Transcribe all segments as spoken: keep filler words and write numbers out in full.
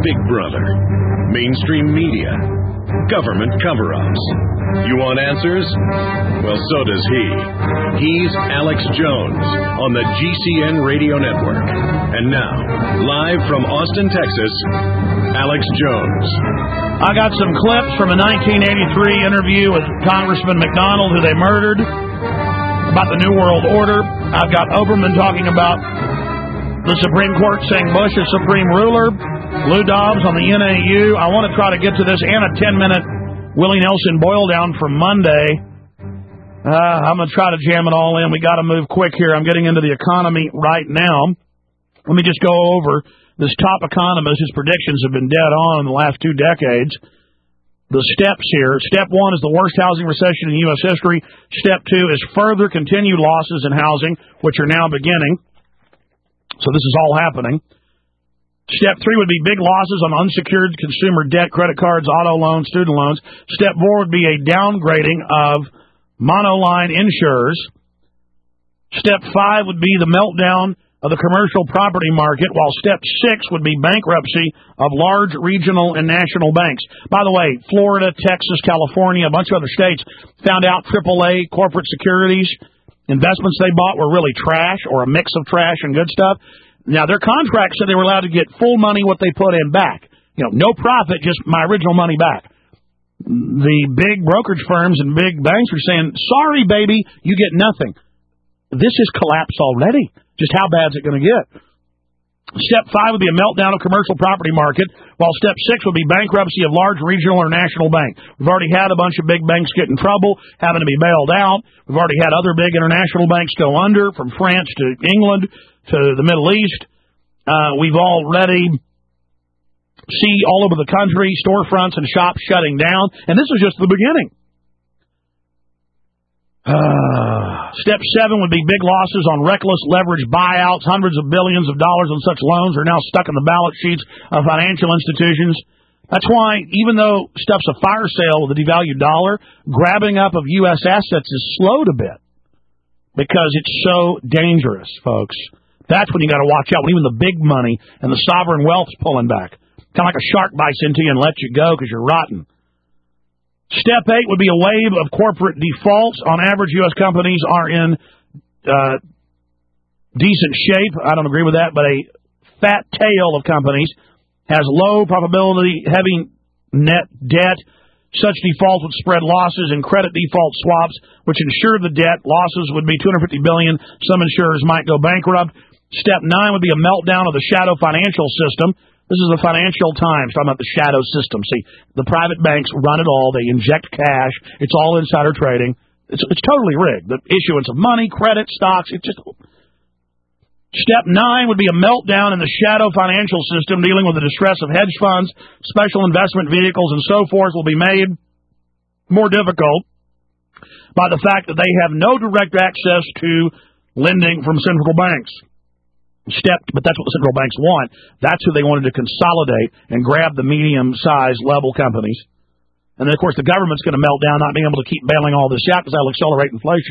Big Brother, mainstream media, government cover-ups. You want answers? Well, so does he. He's Alex Jones on the G C N Radio Network. And now, live from Austin, Texas, Alex Jones. I got some clips from a nineteen eighty-three interview with Congressman McDonald, who they murdered, about the New World Order. I've got Oberman talking about the Supreme Court saying Bush is supreme ruler. Lou Dobbs on the N A U. I want to try to get to this and a ten-minute Willie Nelson boil down from Monday. Uh, I'm going to try to jam it all in. We got to move quick here. I'm getting into the economy right now. Let me just go over this top economist whose predictions have been dead on in the last two decades. The steps here. Step one is the worst housing recession in U S history. Step two is further continued losses in housing, which are now beginning. So this is all happening. Step three would be big losses on unsecured consumer debt, credit cards, auto loans, student loans. Step four would be a downgrading of monoline insurers. Step five would be the meltdown of the commercial property market, while step six would be bankruptcy of large regional and national banks. By the way, Florida, Texas, California, a bunch of other states found out triple A corporate securities investments they bought were really trash or a mix of trash and good stuff. Now, their contract said they were allowed to get full money what they put in back. You know, no profit, just my original money back. The big brokerage firms and big banks are saying, sorry, baby, you get nothing. This is collapse already. Just how bad is it going to get? Step five would be a meltdown of commercial property market, while step six would be bankruptcy of large regional or national bank. We've already had a bunch of big banks get in trouble, having to be bailed out. We've already had other big international banks go under, from France to England to the Middle East. Uh, we've already see all over the country storefronts and shops shutting down, and this is just the beginning. Uh, step seven would be big losses on reckless leverage buyouts. Hundreds of billions of dollars on such loans are now stuck in the balance sheets of financial institutions. That's why, even though stuff's a fire sale with a devalued dollar, grabbing up of U S assets is slowed a bit because it's so dangerous, folks. That's when you got to watch out, when even the big money and the sovereign wealth's pulling back. Kind of like a shark bites into you and lets you go because you're rotten. Step eight would be a wave of corporate defaults. On average, U S companies are in uh, decent shape. I don't agree with that, but a fat tail of companies has low probability, heavy net debt. Such defaults would spread losses in credit default swaps, which insure the debt. Losses would be two hundred fifty billion dollars. Some insurers might go bankrupt. Step nine would be a meltdown of the shadow financial system. This is the Financial Times talking about the shadow system. See, the private banks run it all. They inject cash. It's all insider trading. It's, it's totally rigged. The issuance of money, credit, stocks, it's just... Step nine would be a meltdown in the shadow financial system, dealing with the distress of hedge funds, special investment vehicles, and so forth will be made more difficult by the fact that they have no direct access to lending from central banks. Step, but that's what the central banks want. That's who they wanted to consolidate and grab the medium-sized level companies. And then, of course, the government's going to melt down, not being able to keep bailing all this out because that'll accelerate inflation.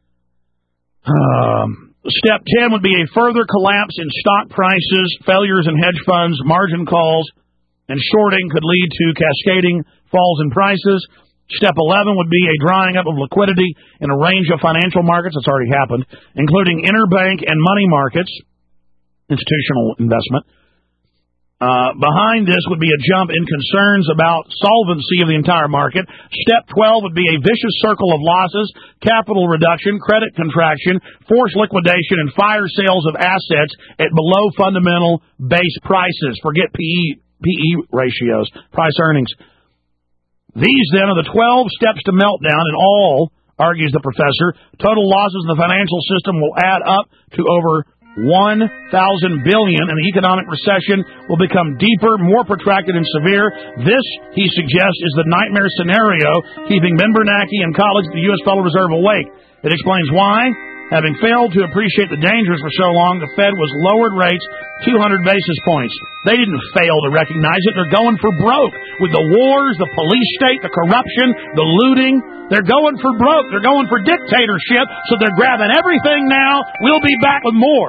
Um, step ten would be a further collapse in stock prices, failures in hedge funds, margin calls, and shorting could lead to cascading falls in prices. Step eleven would be a drying up of liquidity in a range of financial markets. That's already happened, including interbank and money markets. Institutional investment. Uh, behind this would be a jump in concerns about solvency of the entire market. Step twelve would be a vicious circle of losses, capital reduction, credit contraction, forced liquidation, and fire sales of assets at below fundamental base prices. Forget P E, P E ratios, price earnings. These, then, are the twelve steps to meltdown, and all, argues the professor, total losses in the financial system will add up to over one thousand billion dollars, and the economic recession will become deeper, more protracted, and severe. This, he suggests, is the nightmare scenario keeping Ben Bernanke and colleagues at the U S Federal Reserve awake. It explains why, having failed to appreciate the dangers for so long, the Fed was lowered rates two hundred basis points. They didn't fail to recognize it. They're going for broke. With the wars, the police state, the corruption, the looting, they're going for broke. They're going for dictatorship, so they're grabbing everything now. We'll be back with more.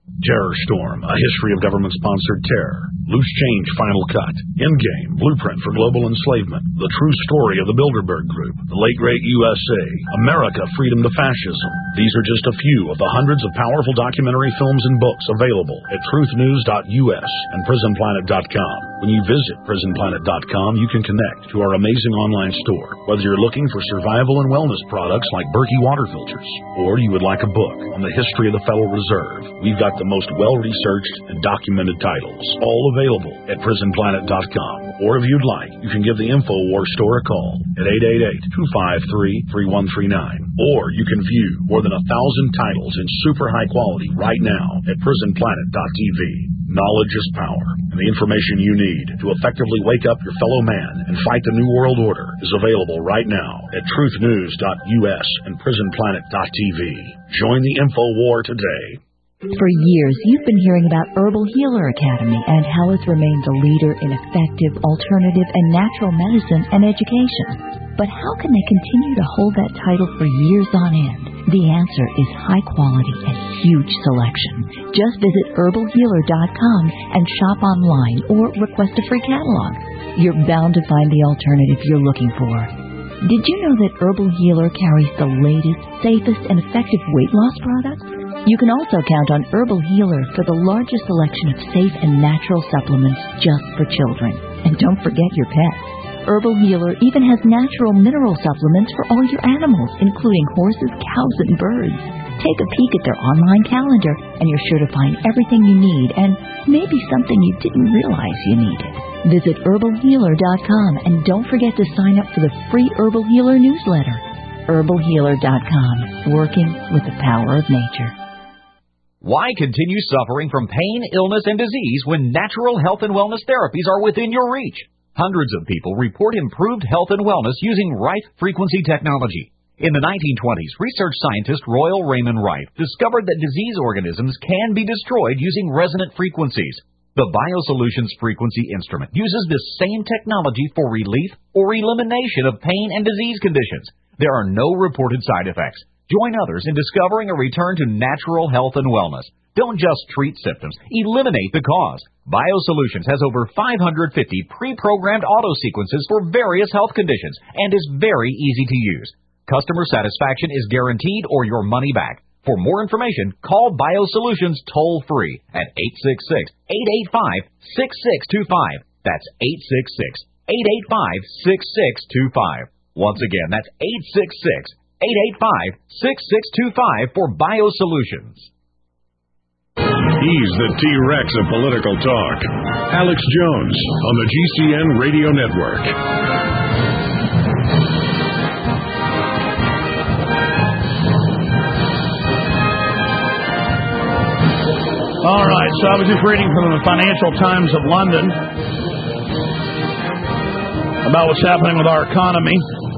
Terror Storm, A History of Government-Sponsored Terror. Loose Change Final Cut. Endgame, Blueprint for Global Enslavement. The True Story of the Bilderberg Group. The Late Great U S A. America, Freedom to Fascism. These are just a few of the hundreds of powerful documentary films and books available at truth news dot U S and prison planet dot com. When you visit prison planet dot com, you can connect to our amazing online store. Whether you're looking for survival and wellness products like Berkey water filters, or you would like a book on the history of the Federal Reserve, we've got the most well-researched and documented titles, all available at prison planet dot com. Or if you'd like, you can give the InfoWars store a call at eight eight eight, two five three, three one three nine. Or you can view more than a thousand titles in super high quality right now at prison planet dot T V. Knowledge is power, and the information you need to effectively wake up your fellow man and fight the New World Order is available right now at truth news dot U S and prison planet dot T V. Join the InfoWar today. For years, you've been hearing about Herbal Healer Academy and how it's remained the leader in effective, alternative, and natural medicine and education. But how can they continue to hold that title for years on end? The answer is high quality and huge selection. Just visit herbal healer dot com and shop online or request a free catalog. You're bound to find the alternative you're looking for. Did you know that Herbal Healer carries the latest, safest, and effective weight loss products? You can also count on Herbal Healer for the largest selection of safe and natural supplements just for children. And don't forget your pets. Herbal Healer even has natural mineral supplements for all your animals, including horses, cows, and birds. Take a peek at their online calendar, and you're sure to find everything you need and maybe something you didn't realize you needed. Visit herbal healer dot com and don't forget to sign up for the free Herbal Healer newsletter. herbal healer dot com, working with the power of nature. Why continue suffering from pain, illness, and disease when natural health and wellness therapies are within your reach? Hundreds of people report improved health and wellness using Rife frequency technology. In the nineteen twenties, research scientist Royal Raymond Rife discovered that disease organisms can be destroyed using resonant frequencies. The BioSolutions frequency instrument uses this same technology for relief or elimination of pain and disease conditions. There are no reported side effects. Join others in discovering a return to natural health and wellness. Don't just treat symptoms, eliminate the cause. BioSolutions has over five hundred fifty pre-programmed auto sequences for various health conditions and is very easy to use. Customer satisfaction is guaranteed or your money back. For more information, call BioSolutions toll-free at eight six six, eight eight five, six six two five. That's eight six six, eight eight five, six six two five. Once again, that's eight six six, eight eight five, six six two five for BioSolutions. He's the T-Rex of political talk. Alex Jones on the G C N Radio Network. All right, so I was just reading from the Financial Times of London about what's happening with our economy.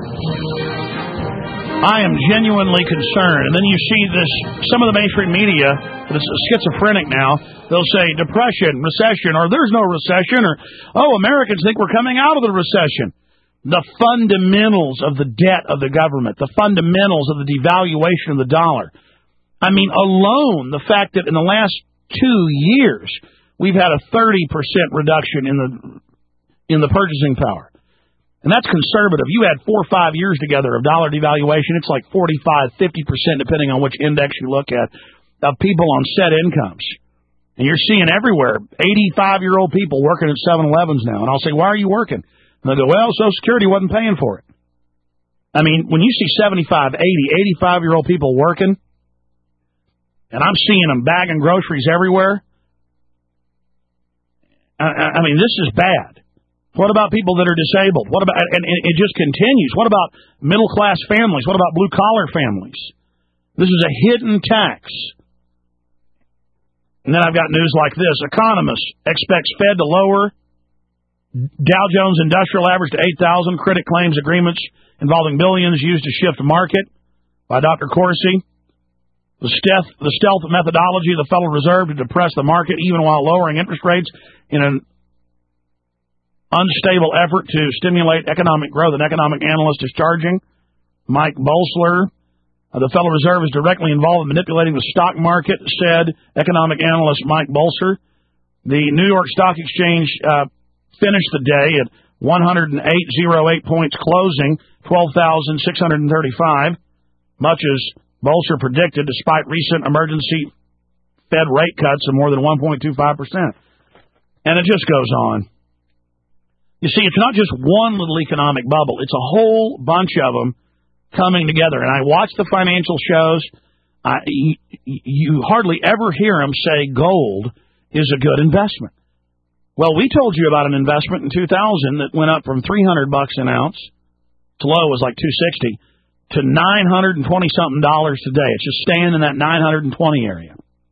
I am genuinely concerned. And then you see this, some of the mainstream media, that's schizophrenic now, they'll say depression, recession, or there's no recession, or, oh, Americans think we're coming out of the recession. The fundamentals of the debt of the government, the fundamentals of the devaluation of the dollar. I mean, alone, the fact that in the last two years, we've had a thirty percent reduction in the in the purchasing power. And that's conservative. You had four or five years together of dollar devaluation. It's like forty-five, fifty percent, depending on which index you look at, of people on set incomes. And you're seeing everywhere eighty-five-year-old people working at seven elevens now. And I'll say, why are you working? And they'll go, well, Social Security wasn't paying for it. I mean, when you see seventy-five, eighty, eighty-five-year-old people working, and I'm seeing them bagging groceries everywhere. I, I mean, this is bad. What about people that are disabled? What about, and, and it just continues. What about middle-class families? What about blue-collar families? This is a hidden tax. And then I've got news like this. Economist expects Fed to lower Dow Jones Industrial Average to eight thousand. Critic claims agreements involving billions used to shift market by Doctor Corsi. The stealth, the stealth methodology of the Federal Reserve to depress the market even while lowering interest rates in an unstable effort to stimulate economic growth. An economic analyst is charging. Mike Bolsler Uh, the Federal Reserve is directly involved in manipulating the stock market, said economic analyst Mike Bolser. The New York Stock Exchange uh, finished the day at one hundred eight point oh eight points closing, twelve thousand six hundred thirty-five, much as Bolser predicted despite recent emergency Fed rate cuts of more than one point two five percent. And it just goes on. You see, it's not just one little economic bubble. It's a whole bunch of them coming together. And I watch the financial shows. I, you, you hardly ever hear them say gold is a good investment. Well, we told you about an investment in two thousand that went up from three hundred bucks an ounce, its low was like two sixty, to nine hundred twenty something dollars today. It's just staying in that nine hundred twenty area.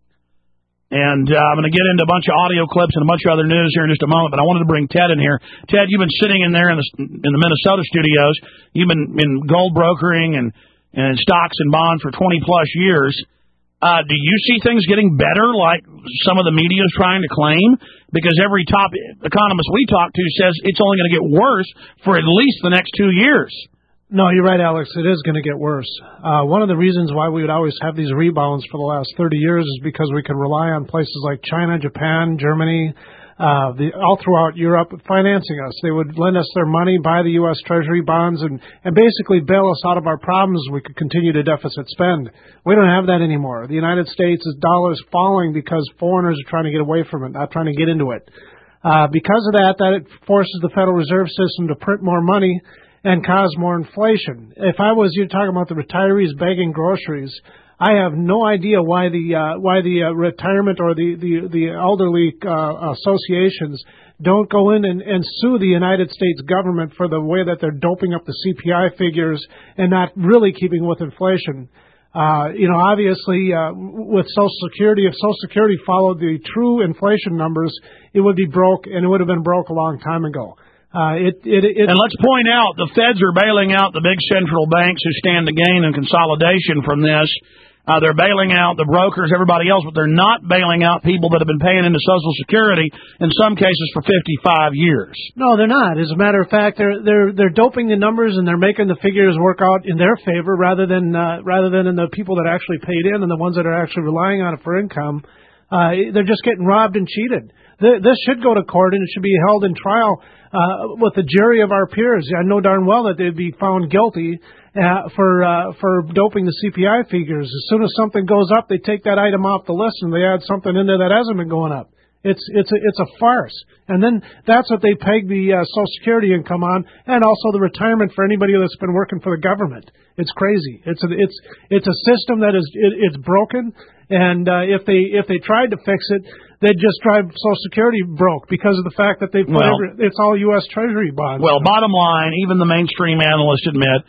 And uh, I'm going to get into a bunch of audio clips and a bunch of other news here in just a moment, but I wanted to bring Ted in here. Ted, you've been sitting in there in the, in the Minnesota studios. You've been in gold brokering and, and stocks and bonds for twenty plus years. Uh, do you see things getting better like some of the media is trying to claim? Because every top economist we talk to says it's only going to get worse for at least the next two years. No, you're right, Alex. It is going to get worse. Uh, one of the reasons why we would always have these rebounds for the last thirty years is because we could rely on places like China, Japan, Germany, uh, the, all throughout Europe financing us. They would lend us their money, buy the U S Treasury bonds, and, and basically bail us out of our problems. We could continue to deficit spend. We don't have that anymore. The United States' dollar is falling because foreigners are trying to get away from it, not trying to get into it. Uh, because of that, that it forces the Federal Reserve System to print more money and cause more inflation. If I was you talking about the retirees begging groceries, I have no idea why the uh, why the uh, retirement or the the, the elderly uh, associations don't go in and, and sue the United States government for the way that they're doping up the C P I figures and not really keeping with inflation. Uh, you know, obviously, uh, with Social Security, if Social Security followed the true inflation numbers, it would be broke, and it would have been broke a long time ago. Uh, it, it, it, and let's point out, the feds are bailing out the big central banks who stand to gain in consolidation from this. Uh, they're bailing out the brokers, everybody else, but they're not bailing out people that have been paying into Social Security, in some cases for fifty-five years. No, they're not. As a matter of fact, they're they're they're doping the numbers and they're making the figures work out in their favor rather than uh, rather than in the people that actually paid in and the ones that are actually relying on it for income. Uh, they're just getting robbed and cheated. This should go to court, and it should be held in trial uh, with the jury of our peers. I know darn well that they'd be found guilty uh, for uh, for doping the C P I figures. As soon as something goes up, they take that item off the list and they add something in there that hasn't been going up. It's it's a, it's a farce. And then that's what they peg the uh, Social Security income on, and also the retirement for anybody that's been working for the government. It's crazy. It's a, it's it's a system that is it, it's broken. And uh, if they if they tried to fix it, they'd just drive Social Security broke because of the fact that they put well, every, it's all U S Treasury bonds. Well, bottom line, even the mainstream analysts admit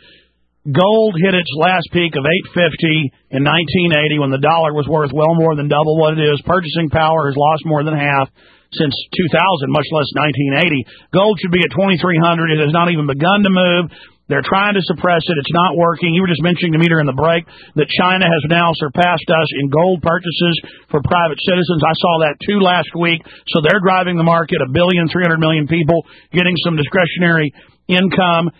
gold hit its last peak of eight fifty in nineteen eighty when the dollar was worth well more than double what it is. Purchasing power has lost more than half since two thousand, much less nineteen eighty. Gold should be at twenty-three hundred. It has not even begun to move. They're trying to suppress it. It's not working. You were just mentioning to me during the break that China has now surpassed us in gold purchases for private citizens. I saw that too last week. So they're driving the market, a billion, three hundred million people getting some discretionary income.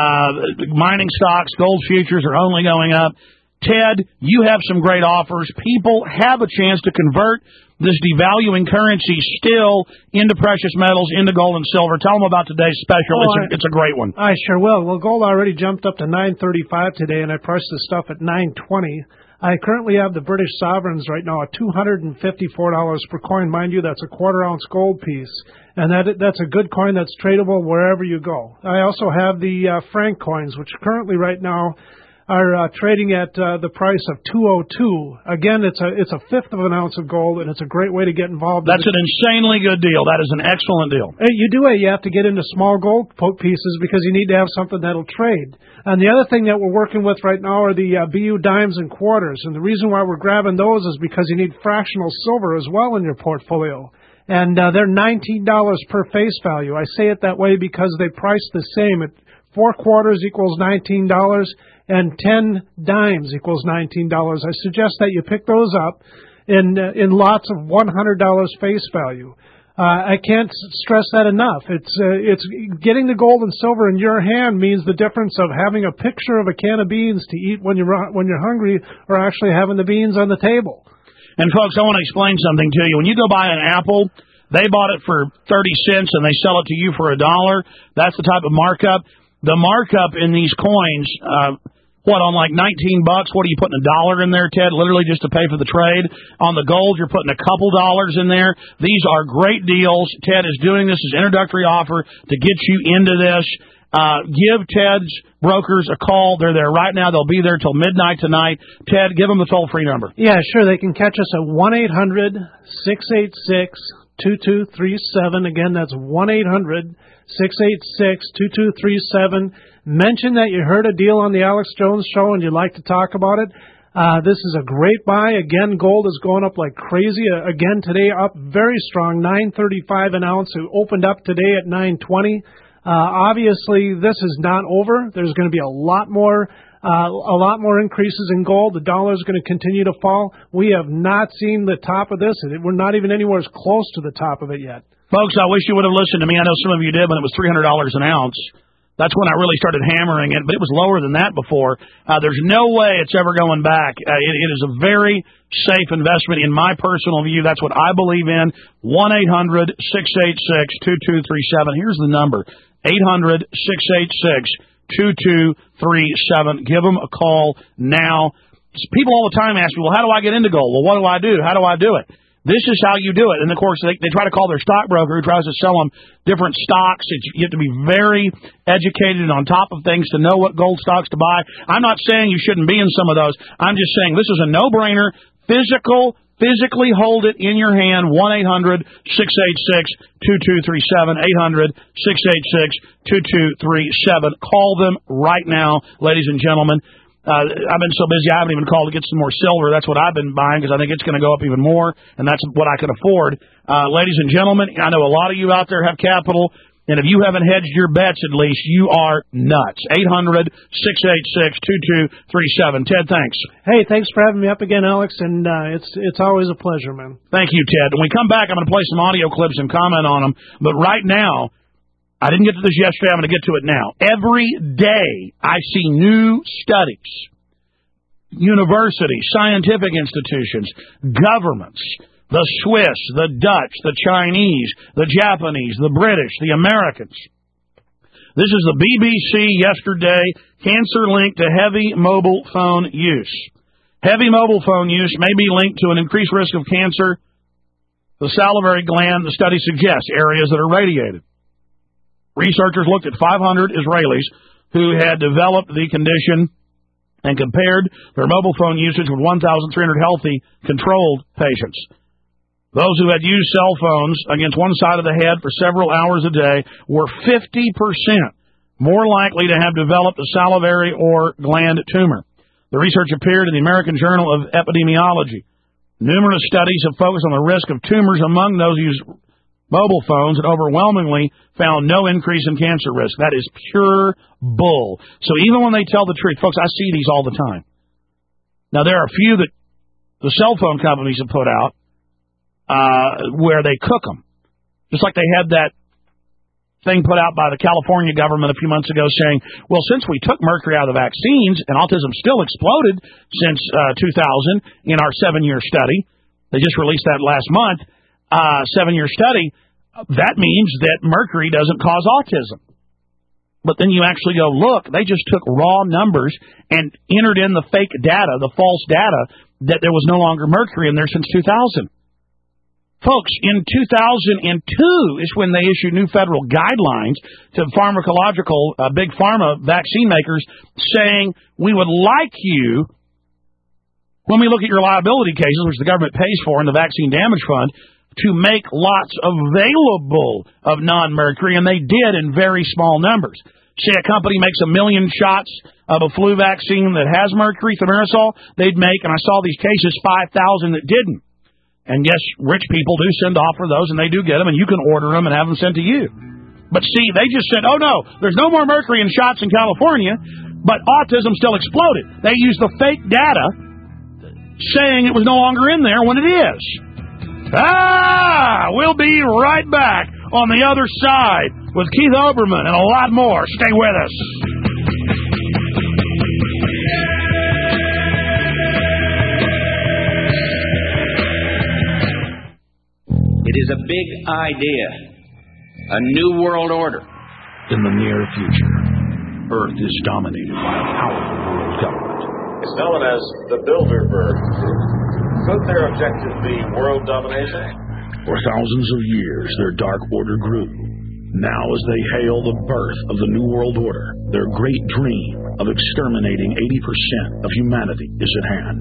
Uh, mining stocks, gold futures are only going up. Ted, you have some great offers. People have a chance to convert this devaluing currency still into precious metals, into gold and silver. Tell them about today's special. Oh, it's, a, it's a great one. I sure will. Well, gold already jumped up to nine thirty-five today, and I priced the stuff at nine twenty. I currently have the British sovereigns right now at two hundred fifty-four dollars per coin. Mind you, that's a quarter-ounce gold piece, and that that's a good coin that's tradable wherever you go. I also have the uh, franc coins, which currently right now are uh, trading at uh, the price of two oh two. Again, it's a it's a fifth of an ounce of gold, and it's a great way to get involved. That's an insanely good deal. That is an excellent deal. Hey, you do it. You have to get into small gold pieces because you need to have something that'll trade. And the other thing that we're working with right now are the uh, B U dimes and quarters. And the reason why we're grabbing those is because you need fractional silver as well in your portfolio. And uh, they're nineteen dollars per face value. I say it that way because they price the same. At four quarters equals nineteen dollars. And ten dimes equals nineteen dollars. I suggest that you pick those up in uh, in lots of one hundred dollars face value. Uh, I can't stress that enough. It's uh, it's getting the gold and silver in your hand means the difference of having a picture of a can of beans to eat when you're when you're hungry, or actually having the beans on the table. And folks, I want to explain something to you. When you go buy an apple, they bought it for thirty cents and they sell it to you for a dollar. That's the type of markup. The markup in these coins. Uh, What, on like nineteen bucks, what are you putting a dollar in there, Ted, literally just to pay for the trade? On the gold, you're putting a couple dollars in there. These are great deals. Ted is doing this as an introductory offer to get you into this. Uh, give Ted's brokers a call. They're there right now. They'll be there till midnight tonight. Ted, give them the toll-free number. Yeah, sure. They can catch us at one eight hundred six eight six two two three seven. Again, that's one eight hundred six eight six two two three seven. Mention that you heard a deal on the Alex Jones Show and you'd like to talk about it. Uh, this is a great buy. Again, gold is going up like crazy. Uh, again, today up very strong, nine thirty-five an ounce. It opened up today at nine twenty. Uh, obviously, this is not over. There's going to be a lot more, uh, a lot more increases in gold. The dollar is going to continue to fall. We have not seen the top of this. We're not even anywhere close to the top of it yet. Folks, I wish you would have listened to me. I know some of you did when it was three hundred dollars an ounce. That's when I really started hammering it, but it was lower than that before. Uh, there's no way it's ever going back. Uh, it, it is a very safe investment in my personal view. That's what I believe in. one eight hundred six eight six two two three seven. Here's the number, eight hundred six eight six two two three seven. Give them a call now. People all the time ask me, well, how do I get into gold? Well, what do I do? How do I do it? This is how you do it. And, of course, they, they try to call their stockbroker who tries to sell them different stocks. It's, you have to be very educated and on top of things to know what gold stocks to buy. I'm not saying you shouldn't be in some of those. I'm just saying this is a no-brainer. Physical, physically hold it in your hand, one eight hundred six eight six two two three seven, eight hundred six eight six two two three seven. Call them right now, ladies and gentlemen. Uh, I've been so busy I haven't even called to get some more silver. That's what I've been buying because I think it's going to go up even more, and that's what I can afford. Uh, ladies and gentlemen, I know a lot of you out there have capital, and if you haven't hedged your bets at least, you are nuts. eight hundred six eight six two two three seven. Ted, thanks. Hey, thanks for having me up again, Alex, and uh, it's it's always a pleasure, man. Thank you, Ted. When we come back, I'm going to play some audio clips and comment on them, but right now, I didn't get to this yesterday. I'm going to get to it now. Every day I see new studies, universities, scientific institutions, governments, the Swiss, the Dutch, the Chinese, the Japanese, the British, the Americans. This is the B B C yesterday, cancer linked to heavy mobile phone use. Heavy mobile phone use may be linked to an increased risk of cancer. The salivary gland, the study suggests, areas that are radiated. Researchers looked at five hundred Israelis who had developed the condition and compared their mobile phone usage with one thousand three hundred healthy, controlled patients. Those who had used cell phones against one side of the head for several hours a day were fifty percent more likely to have developed a salivary or gland tumor. The research appeared in the American Journal of Epidemiology. Numerous studies have focused on the risk of tumors among those who use mobile phones and overwhelmingly found no increase in cancer risk. That is pure bull. So even when they tell the truth, folks, I see these all the time. Now, there are a few that the cell phone companies have put out uh, where they cook them. Just like they had that thing put out by the California government a few months ago saying, well, since we took mercury out of the vaccines and autism still exploded since uh, two thousand in our seven-year study, they just released that last month, Uh, seven-year study, that means that mercury doesn't cause autism. But then you actually go, look, they just took raw numbers and entered in the fake data, the false data, that there was no longer mercury in there since two thousand. Folks, in two thousand two is when they issued new federal guidelines to pharmacological, uh, big pharma vaccine makers saying, we would like you, when we look at your liability cases, which the government pays for in the Vaccine Damage Fund, to make lots available of non-mercury, and they did in very small numbers. Say a company makes a million shots of a flu vaccine that has mercury, thimerosal, they'd make, and I saw these cases, five thousand that didn't. And yes, rich people do send off for those, and they do get them, and you can order them and have them sent to you. But see, they just said, oh no, there's no more mercury in shots in California, but autism still exploded. They used the fake data saying it was no longer in there when it is. Ah, we'll be right back on the other side with Keith Olbermann and a lot more. Stay with us. It is a big idea, a new world order. In the near future, Earth is dominated by a powerful world government. It's known as the Bilderberg Group. Could their objective be world domination? For thousands of years, their dark order grew. Now, as they hail the birth of the New World Order, their great dream of exterminating eighty percent of humanity is at hand.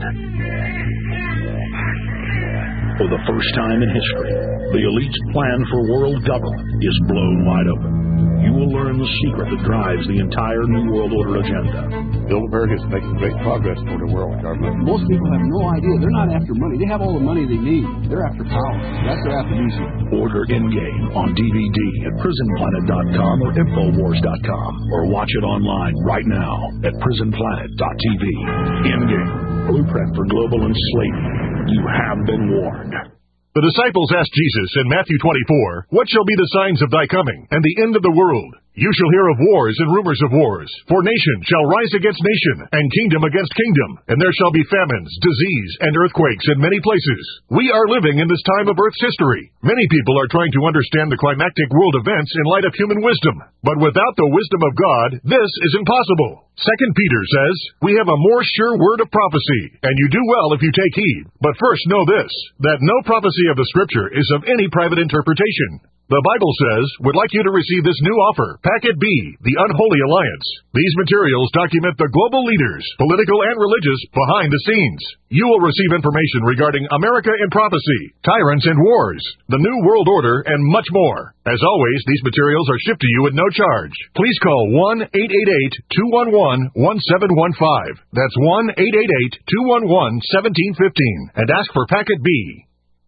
For the first time in history, the elite's plan for world government is blown wide open. You will learn the secret that drives the entire New World Order agenda. Bilderberg is making great progress toward a world government. Most people have no idea. They're not after money. They have all the money they need. They're after power. That's their aphrodisiac. Order Endgame on D V D at prison planet dot com or infowars dot com, or watch it online right now at prison planet dot t v. Endgame, blueprint for global enslavement. You have been warned. The disciples asked Jesus in Matthew twenty-four, "What shall be the signs of thy coming and the end of the world? You shall hear of wars and rumors of wars. For nation shall rise against nation, and kingdom against kingdom, and there shall be famines, disease, and earthquakes in many places." We are living in this time of Earth's history. Many people are trying to understand the climactic world events in light of human wisdom. But without the wisdom of God, this is impossible. Second Peter says, "We have a more sure word of prophecy, and you do well if you take heed. But first know this, that no prophecy of the Scripture is of any private interpretation." The Bible says, "Would like you to receive this new offer, Packet B, the Unholy Alliance." These materials document the global leaders, political and religious, behind the scenes. You will receive information regarding America in prophecy, tyrants and wars, the New World Order, and much more. As always, these materials are shipped to you at no charge. Please call one eight eight eight, two one one, one seven one five. That's one eight eight eight, two one one, one seven one five and ask for Packet B.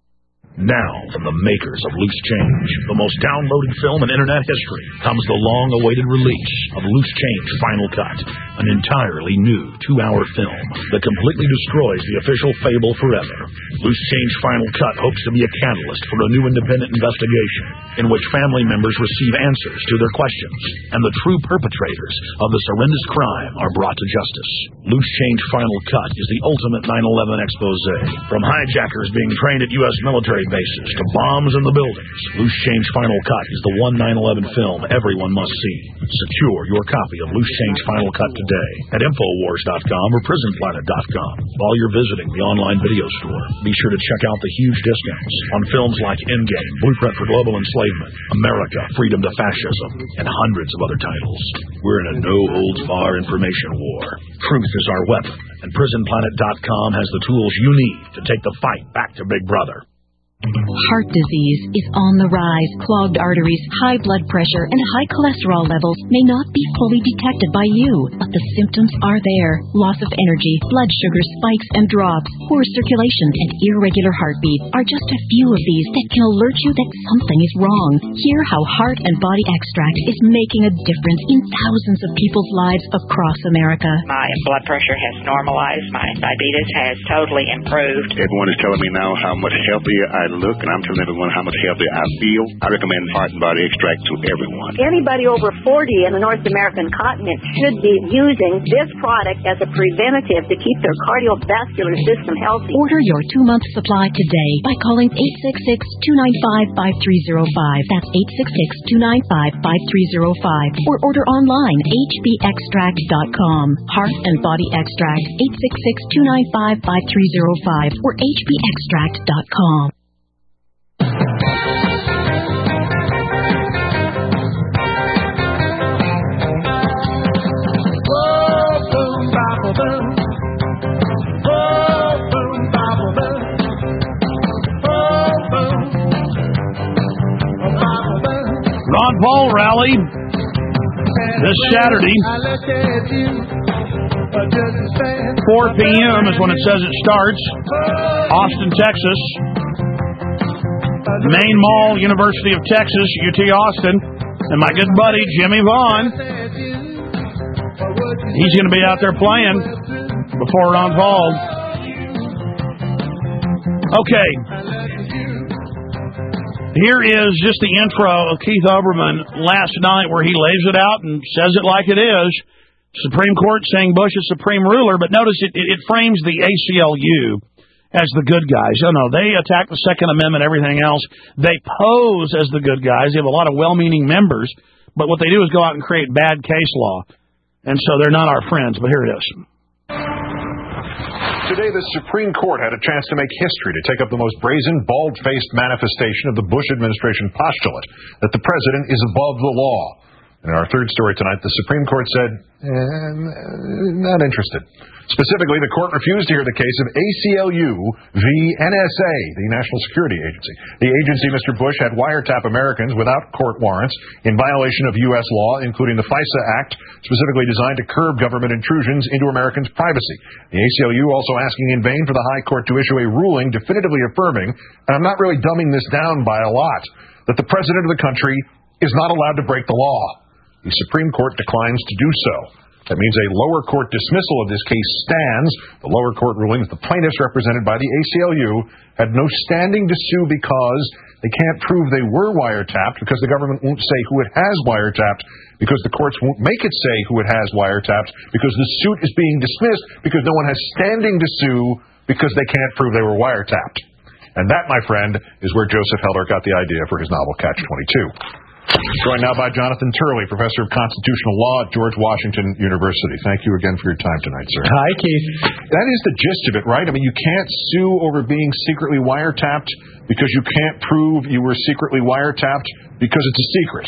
Now, from the makers of Loose Change, the most downloaded film in Internet history, comes the long-awaited release of Loose Change Final Cut, an entirely new two-hour film that completely destroys the official fable forever. Loose Change Final Cut hopes to be a catalyst for a new independent investigation in which family members receive answers to their questions, and the true perpetrators of this horrendous crime are brought to justice. Loose Change Final Cut is the ultimate nine eleven expose, from hijackers being trained at U S military bases to bombs in the buildings. Loose Change Final Cut is the one nine eleven film everyone must see. Secure your copy of Loose Change Final Cut today at infowars dot com or prison planet dot com. While you're visiting the online video store, be sure to check out the huge discounts on films like Endgame, Blueprint for Global Enslavement, America, Freedom to Fascism, and hundreds of other titles. We're in a no-holds-barred information war. Truth is our weapon, and prison planet dot com has the tools you need to take the fight back to Big Brother. Heart disease is on the rise. Clogged arteries, high blood pressure, and high cholesterol levels may not be fully detected by you, but the symptoms are there. Loss of energy, blood sugar spikes and drops, poor circulation, and irregular heartbeat are just a few of these that can alert you that something is wrong. Hear how Heart and Body Extract is making a difference in thousands of people's lives across America. My blood pressure has normalized. My diabetes has totally improved. Everyone is telling me now how much healthier I look, and I'm telling everyone how much healthier I feel. I recommend Heart and Body Extract to everyone. Anybody over forty in the North American continent should be using this product as a preventative to keep their cardiovascular system healthy. Order your two-month supply today by calling eight six six, two nine five, five three zero five. That's eight six six, two nine five, five three zero five. Or order online, h b extract dot com. Heart and Body Extract, eight six six, two nine five, five three zero five or h b extract dot com. Ron Paul rally this Saturday, four p.m. is when it says it starts. Austin, Texas. Main Mall, University of Texas, U T Austin, and my good buddy Jimmy Vaughn. He's going to be out there playing before Ron Paul. Okay. Here is just the intro of Keith Olbermann last night where he lays it out and says it like it is. Supreme Court saying Bush is supreme ruler, but notice it, it, it frames the A C L U as the good guys. Oh, no, they attack the Second Amendment, everything else. They pose as the good guys. They have a lot of well-meaning members, but what they do is go out and create bad case law. And so they're not our friends, but here it is. Today, the Supreme Court had a chance to make history to take up the most brazen, bald-faced manifestation of the Bush administration postulate that the president is above the law. In our third story tonight, the Supreme Court said, eh, not interested. Specifically, the court refused to hear the case of A C L U v. N S A, the National Security Agency. The agency, Mister Bush, had wiretap Americans without court warrants in violation of U S law, including the FISA Act, specifically designed to curb government intrusions into Americans' privacy. The A C L U also asking in vain for the High Court to issue a ruling definitively affirming, and I'm not really dumbing this down by a lot, that the president of the country is not allowed to break the law. The Supreme Court declines to do so. That means a lower court dismissal of this case stands. The lower court ruling that the plaintiffs represented by the A C L U had no standing to sue because they can't prove they were wiretapped, because the government won't say who it has wiretapped, because the courts won't make it say who it has wiretapped, because the suit is being dismissed, because no one has standing to sue because they can't prove they were wiretapped. And that, my friend, is where Joseph Heller got the idea for his novel Catch twenty-two. Joined now by Jonathan Turley, Professor of Constitutional Law at George Washington University. Thank you again for your time tonight, sir. Hi, Keith. That is the gist of it, right? I mean, you can't sue over being secretly wiretapped because you can't prove you were secretly wiretapped because it's a secret.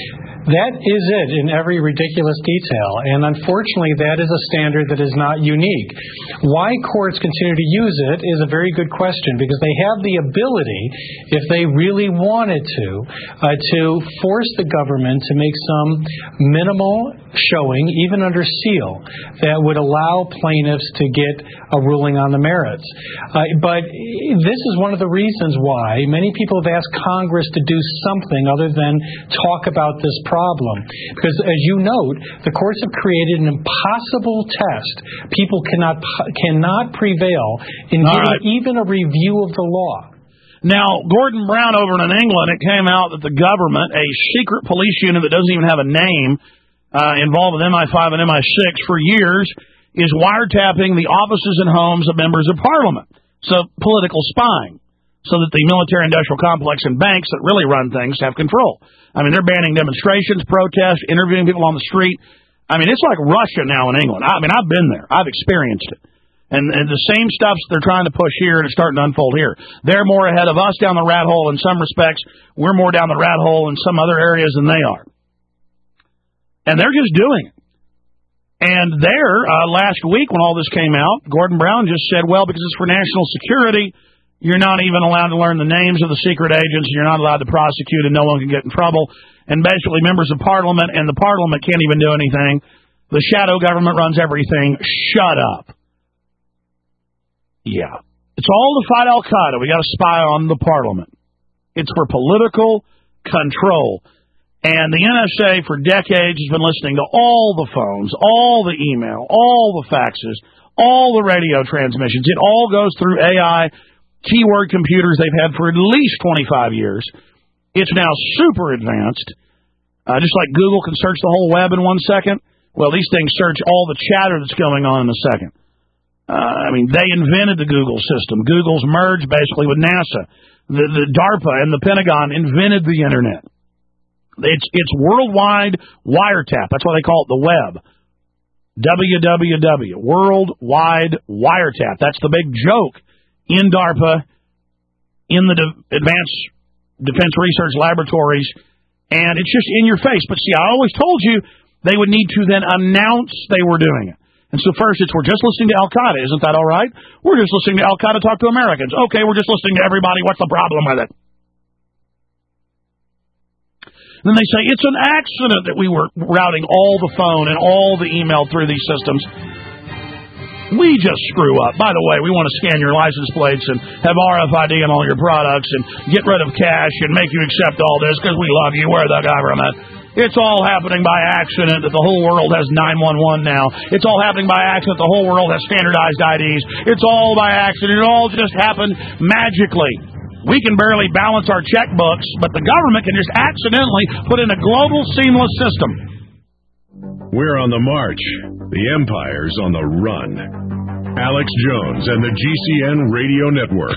That is it in every ridiculous detail, and unfortunately that is a standard that is not unique. Why courts continue to use it is a very good question, because they have the ability, if they really wanted to, uh, to force the government to make some minimal showing, even under seal, that would allow plaintiffs to get a ruling on the merits. Uh, but this is one of the reasons why many people have asked Congress to do something other than talk about this problem. Because, as you note, the courts have created an impossible test. People cannot cannot prevail in getting right. even a review of the law. Now, Gordon Brown over in England, it came out that the government, a secret police unit that doesn't even have a name, uh, involved with M I five and M I six for years, is wiretapping the offices and homes of members of Parliament. So, political spying. So that the military-industrial complex and banks that really run things have control. I mean, they're banning demonstrations, protests, interviewing people on the street. I mean, it's like Russia now in England. I mean, I've been there. I've experienced it. And, and the same stuff they're trying to push here, and it's starting to unfold here. They're more ahead of us down the rat hole in some respects. We're more down the rat hole in some other areas than they are. And they're just doing it. And there, uh, last week when all this came out, Gordon Brown just said, well, because it's for national security, you're not even allowed to learn the names of the secret agents. You're not allowed to prosecute, and no one can get in trouble. And basically, members of Parliament and the Parliament can't even do anything. The shadow government runs everything. Shut up. Yeah. It's all to fight Al-Qaeda. We got to spy on the Parliament. It's for political control. And the N S A for decades has been listening to all the phones, all the email, all the faxes, all the radio transmissions. It all goes through A I. Keyword computers they've had for at least twenty-five years. It's now super advanced. Uh, just like Google can search the whole web in one second, well, these things search all the chatter that's going on in a second. Uh, I mean, they invented the Google system. Google's merged basically with NASA. The, the DARPA and the Pentagon invented the Internet. It's, it's worldwide wiretap. That's why they call it the web. W W W, Worldwide Wiretap. That's the big joke. In DARPA, in the De- Advanced Defense Research Laboratories, and it's just in your face. But see, I always told you they would need to then announce they were doing it. And so first it's, we're just listening to Al-Qaeda. Isn't that all right? We're just listening to Al-Qaeda talk to Americans. Okay, we're just listening to everybody. What's the problem with it? Then they say, it's an accident that we were routing all the phone and all the email through these systems. We just screw up. By the way, we want to scan your license plates and have R F I D on all your products and get rid of cash and make you accept all this because we love you. We're the government. It's all happening by accident that the whole world has nine one one now. It's all happening by accident the whole world has standardized I Ds. It's all by accident. It all just happened magically. We can barely balance our checkbooks, but the government can just accidentally put in a global seamless system. We're on the march. The empire's on the run. Alex Jones and the G C N Radio Network.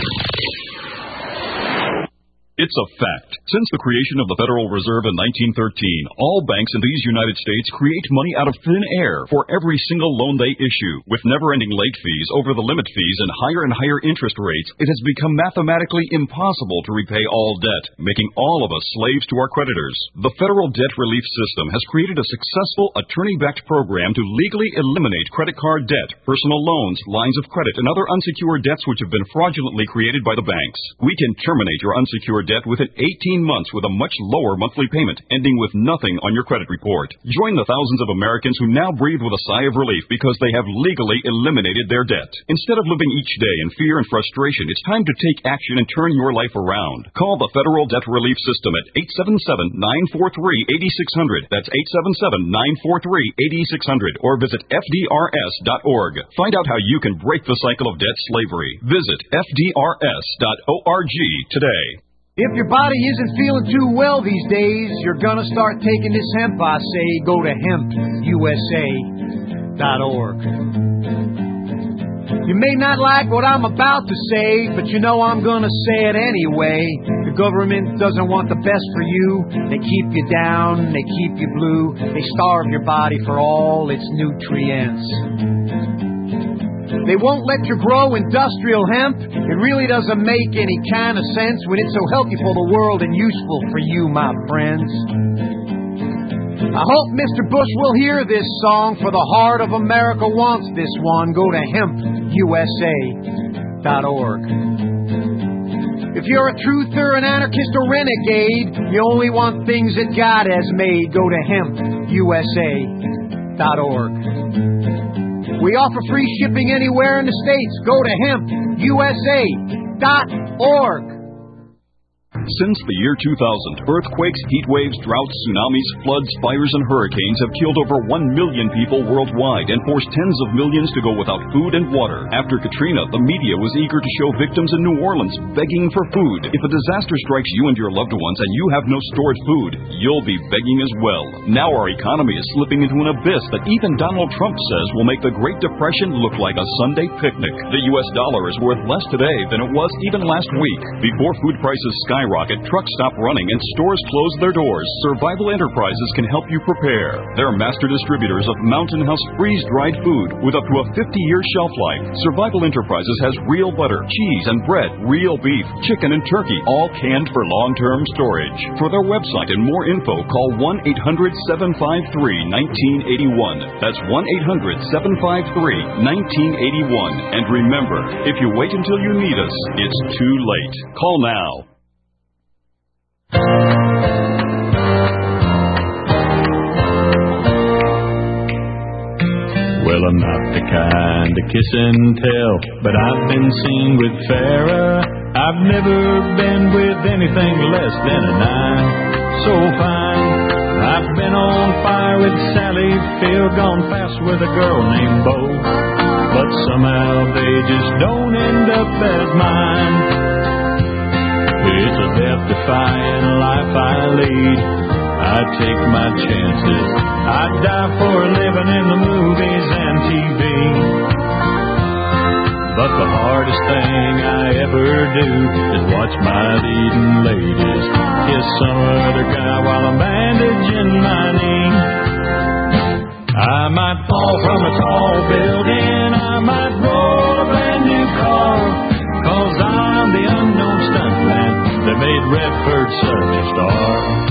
It's a fact. Since the creation of the Federal Reserve in nineteen thirteen, all banks in these United States create money out of thin air for every single loan they issue. With never-ending late fees, over-the-limit fees, and higher and higher interest rates, it has become mathematically impossible to repay all debt, making all of us slaves to our creditors. The Federal Debt Relief System has created a successful attorney-backed program to legally eliminate credit card debt, personal loans, lines of credit, and other unsecured debts which have been fraudulently created by the banks. We can terminate your unsecured debt within eighteen months with a much lower monthly payment, ending with nothing on your credit report. Join the thousands of Americans who now breathe with a sigh of relief because they have legally eliminated their debt. Instead of living each day in fear and frustration, it's time to take action and turn your life around. Call the Federal Debt Relief System at eight seven seven, nine four three, eight six zero zero. That's eight seven seven, nine four three, eight six zero zero. Or visit F D R S dot org. Find out how you can break the cycle of debt slavery. Visit F D R S dot org today. If your body isn't feeling too well these days, you're gonna start taking this hemp, I say. Go to hemp U S A dot org. You may not like what I'm about to say, but you know I'm gonna say it anyway. The government doesn't want the best for you. They keep you down, they keep you blue. They starve your body for all its nutrients. They won't let you grow industrial hemp. It really doesn't make any kind of sense when it's so healthy for the world and useful for you, my friends. I hope Mister Bush will hear this song, for the heart of America wants this one. Go to hemp U S A dot org. If you're a truther, an anarchist, or renegade, you only want things that God has made. Go to hemp U S A dot org. We offer free shipping anywhere in the States. Go to hemp U S A dot org. Since the year two thousand, earthquakes, heat waves, droughts, tsunamis, floods, fires, and hurricanes have killed over one million people worldwide and forced tens of millions to go without food and water. After Katrina, the media was eager to show victims in New Orleans begging for food. If a disaster strikes you and your loved ones and you have no stored food, you'll be begging as well. Now our economy is slipping into an abyss that even Donald Trump says will make the Great Depression look like a Sunday picnic. The U S dollar is worth less today than it was even last week. Before food prices skyrocket, trucks stop running, and stores close their doors, Survival Enterprises can help you prepare. They're master distributors of Mountain House freeze-dried food with up to a fifty-year shelf life. Survival Enterprises has real butter, cheese, and bread, real beef, chicken, and turkey, all canned for long-term storage. For their website and more info, call one eight hundred, seven five three, one nine eight one. That's one eight hundred, seven five three, one nine eight one. And remember, if you wait until you need us, it's too late. Call now. Well, I'm not the kind to kiss and tell, but I've been seen with Farrah. I've never been with anything less than a nine. So fine. I've been on fire with Sally Field, gone fast with a girl named Bo, but somehow they just don't end up as mine. It's a death-defying life I lead. I take my chances. I die for a living in the movies and T V. But the hardest thing I ever do is watch my leading ladies kiss some other guy while I'm bandaging my knee. I might fall from a tall building, I might roll a brand new car, 'cause I'm the unknown stuntman that made Redford such a star.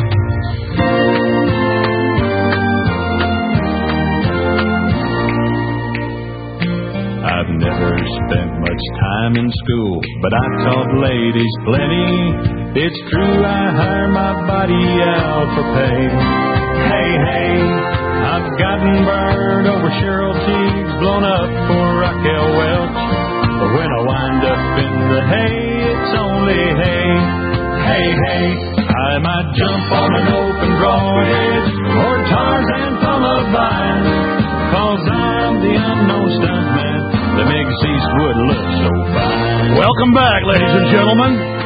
I've never spent much time in school, but I taught ladies plenty. It's true I hire my body out for pay. Hey, hey, I've gotten burned over Cheryl Teagues, blown up for Raquel Welch. But when I wind up in the hay, it's only hay. Hey, hey, I might jump on an open drawbridge or Tarzan from a vine, 'cause I'm the unknown stuntman that makes Eastwood look so fine. Welcome back, ladies and gentlemen.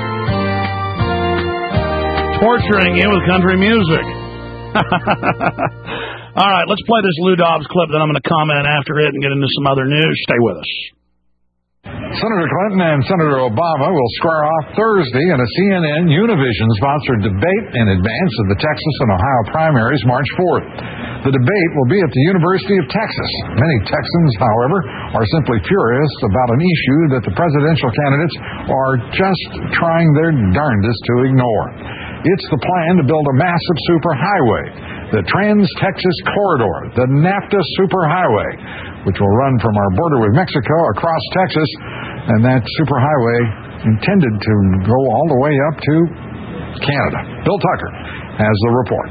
torturing you with country music. All right, let's play this Lou Dobbs clip, then I'm going to comment after it and get into some other news. Stay with us. Senator Clinton and Senator Obama will square off Thursday in a C N N Univision-sponsored debate in advance of the Texas and Ohio primaries March fourth. The debate will be at the University of Texas. Many Texans, however, are simply furious about an issue that the presidential candidates are just trying their darndest to ignore. It's the plan to build a massive superhighway, the Trans-Texas Corridor, the NAFTA Superhighway, which will run from our border with Mexico across Texas, and that superhighway intended to go all the way up to Canada. Bill Tucker has the report.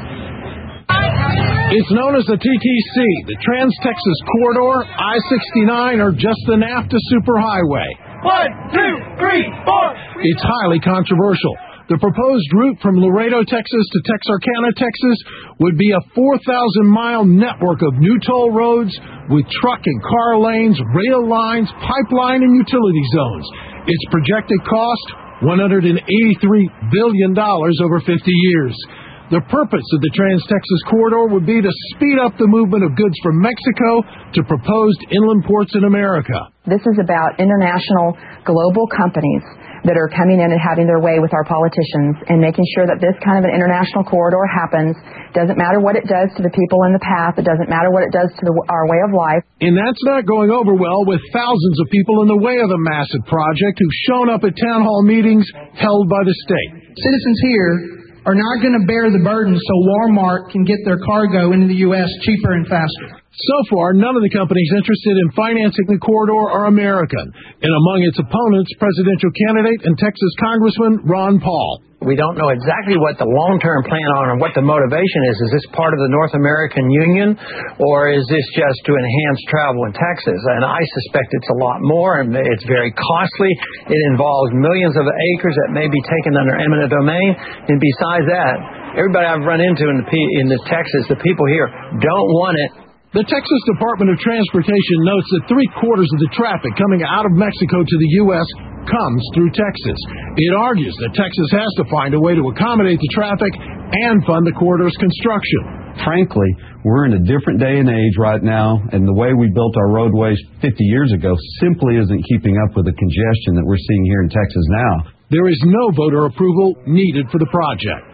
It's known as the T T C, the Trans-Texas Corridor, I sixty-nine, or just the NAFTA Superhighway. One, two, three, four. It's highly controversial. The proposed route from Laredo, Texas to Texarkana, Texas would be a four thousand mile network of new toll roads with truck and car lanes, rail lines, pipeline, and utility zones. Its projected cost, one hundred eighty-three billion dollars over fifty years. The purpose of the Trans-Texas Corridor would be to speed up the movement of goods from Mexico to proposed inland ports in America. This is about international global companies that are coming in and having their way with our politicians and making sure that this kind of an international corridor happens. Doesn't matter what it does to the people in the path. It doesn't matter what it does to the, our way of life. And that's not going over well with thousands of people in the way of the massive project who've shown up at town hall meetings held by the state. Citizens here are not going to bear the burden so Walmart can get their cargo into the U S cheaper and faster. So far, none of the companies interested in financing the corridor are American. And among its opponents, presidential candidate and Texas Congressman Ron Paul. We don't know exactly what the long-term plan on and what the motivation is. Is this part of the North American Union, or is this just to enhance travel in Texas? And I suspect it's a lot more, and it's very costly. It involves millions of acres that may be taken under eminent domain. And besides that, everybody I've run into in the, in the Texas, the people here don't want it. The Texas Department of Transportation notes that three-quarters of the traffic coming out of Mexico to the U S comes through Texas. It argues that Texas has to find a way to accommodate the traffic and fund the corridor's construction. Frankly, we're in a different day and age right now, and the way we built our roadways fifty years ago simply isn't keeping up with the congestion that we're seeing here in Texas now. There is no voter approval needed for the project.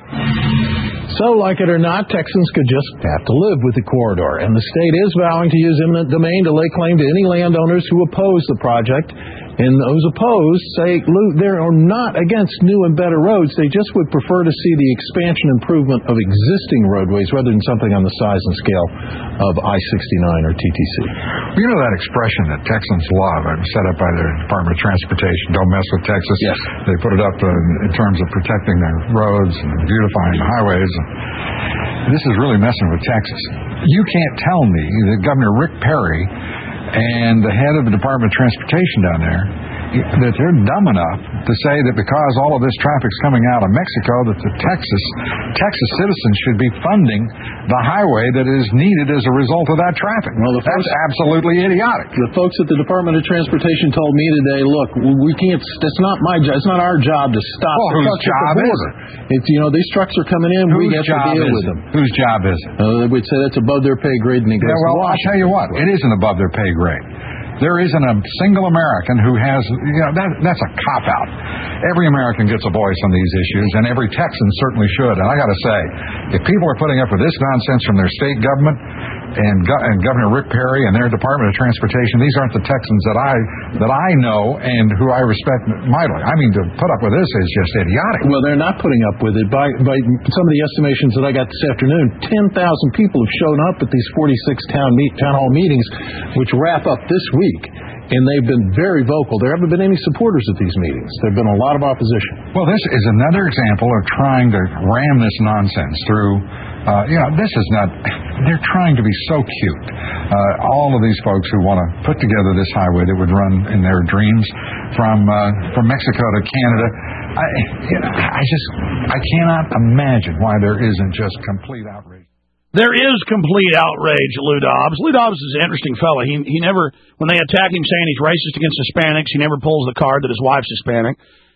So, like it or not, Texans could just have to live with the corridor, and the state is vowing to use eminent domain to lay claim to any landowners who oppose the project. And those opposed say they are not against new and better roads. They just would prefer to see the expansion improvement of existing roadways rather than something on the size and scale of I sixty-nine or T T C. You know that expression that Texans love, it was set up by the Department of Transportation, don't mess with Texas. Yes. They put it up in, in terms of protecting their roads and beautifying the highways. This is really messing with Texas. You can't tell me that Governor Rick Perry and the head of the Department of Transportation down there, that they're dumb enough to say that because all of this traffic's coming out of Mexico, that the Texas Texas citizens should be funding the highway that is needed as a result of that traffic. Well, the that's folks, absolutely idiotic. The folks at the Department of Transportation told me today, look, we can't. It's not my job. It's not our job to stop. Well, whose job is it? It's, you know, these trucks are coming in. Whose we have to deal with them. Whose job is it? Uh, we'd say that's above their pay grade. And yeah, well, I'll tell you what, it isn't above their pay grade. There isn't a single American who has, you know, that, that's a cop-out. Every American gets a voice on these issues, and every Texan certainly should. And I got to say, if people are putting up with this nonsense from their state government and, Go- and Governor Rick Perry and their Department of Transportation, these aren't the Texans that I that I know and who I respect mightily. I mean, to put up with this is just idiotic. Well, they're not putting up with it. By, by some of the estimations that I got this afternoon, ten thousand people have shown up at these forty-six town, meet, town hall meetings, which wrap up this week. And they've been very vocal. There haven't been any supporters at these meetings. There have been a lot of opposition. Well, this is another example of trying to ram this nonsense through. Uh, you know, this is not. They're trying to be so cute. Uh, all of these folks who want to put together this highway that would run in their dreams from uh, from Mexico to Canada. I, you know, I just I cannot imagine why there isn't just complete outrage. There is complete outrage, Lou Dobbs. Lou Dobbs is an interesting fellow. He he never, when they attack him saying he's racist against Hispanics, he never pulls the card that his wife's Hispanic.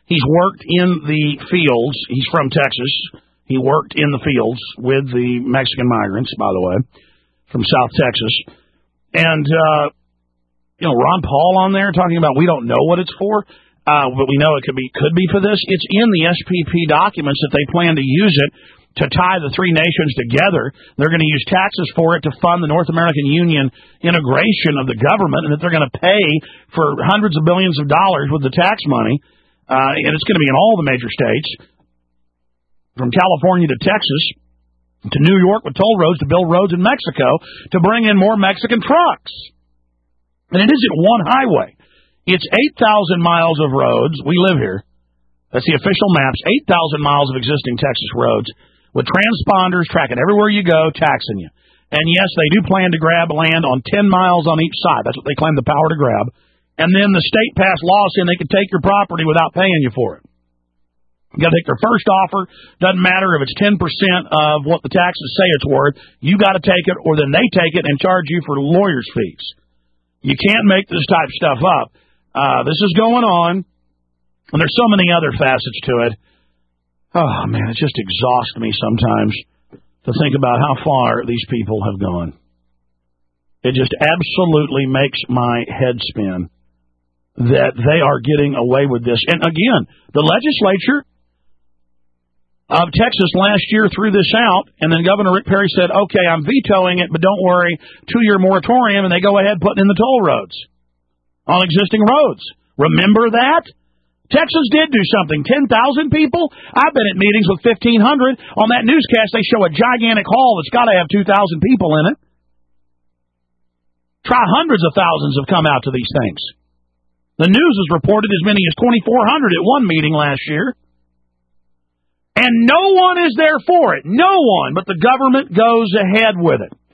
He's worked in the fields. He's from Texas. He worked in the fields with the Mexican migrants, by the way, from South Texas. And, uh, you know, Ron Paul on there talking about we don't know what it's for, uh, but we know it could be could be for this. It's in the S P P documents that they plan to use it to tie the three nations together. They're going to use taxes for it to fund the North American Union integration of the government, and that they're going to pay for hundreds of billions of dollars with the tax money, uh, and it's going to be in all the major states, from California to Texas to New York with toll roads, to build roads in Mexico to bring in more Mexican trucks. And it isn't one highway. It's eight thousand miles of roads. We live here. That's the official maps. eight thousand miles of existing Texas roads with transponders tracking everywhere you go, taxing you. And yes, they do plan to grab land on ten miles on each side. That's what they claim the power to grab. And then the state passed laws saying they can take your property without paying you for it. You got to take their first offer. Doesn't matter if it's ten percent of what the taxes say it's worth. You got to take it, or then they take it and charge you for lawyers' fees. You can't make this type of stuff up. Uh, this is going on, and there's so many other facets to it. Oh, man, it just exhausts me sometimes to think about how far these people have gone. It just absolutely makes my head spin that they are getting away with this. And again, the legislature of Texas last year threw this out, and then Governor Rick Perry said, okay, I'm vetoing it, but don't worry, two-year moratorium, and they go ahead putting in the toll roads on existing roads. Remember that? Texas did do something. ten thousand people? I've been at meetings with fifteen hundred. On that newscast, they show a gigantic hall that's got to have two thousand people in it. Try hundreds of thousands have come out to these things. The news has reported as many as twenty-four hundred at one meeting last year. And no one is there for it. No one, but the government goes ahead with it.